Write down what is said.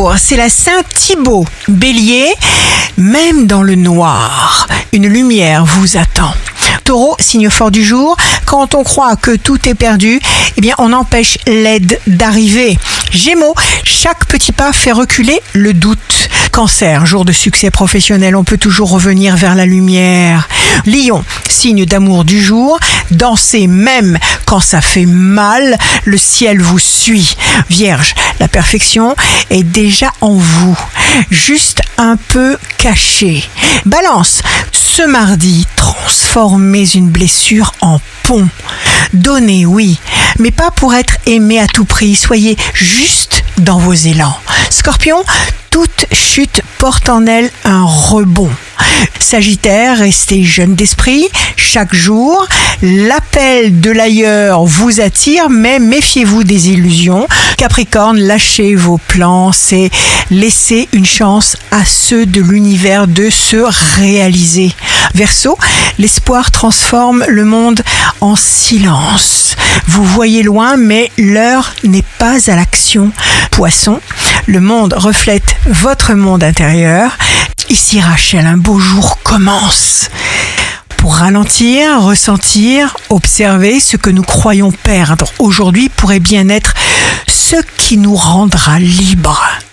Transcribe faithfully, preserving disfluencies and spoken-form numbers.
jour, c'est la Saint-Thibaut. Bélier, même dans le noir, une lumière vous attend. Taureau, signe fort du jour, quand on croit que tout est perdu, eh bien on empêche l'aide d'arriver. Gémeaux, chaque petit pas fait reculer le doute. Cancer, jour de succès professionnel, on peut toujours revenir vers la lumière. Lion, signe d'amour du jour, dansez même quand ça fait mal, le ciel vous suit. Vierge, la perfection est déjà en vous, juste un peu cachée. Balance, ce mardi, transformez une blessure en pont. Donnez, oui, mais pas pour être aimé à tout prix. Soyez juste dans vos élans. Scorpion, toute chute porte en elle un rebond. Sagittaire, restez jeune d'esprit chaque jour. L'appel de l'ailleurs vous attire, mais méfiez-vous des illusions. Capricorne, lâchez vos plans, c'est laisser une chance à ceux de l'univers de se réaliser. Verseau, l'espoir transforme le monde en silence. Vous voyez loin, mais l'heure n'est pas à l'action. Poisson, le monde reflète votre monde intérieur. Ici Rachel, un beau jour commence. Pour ralentir, ressentir, observer ce que nous croyons perdre aujourd'hui pourrait bien être ce qui nous rendra libres.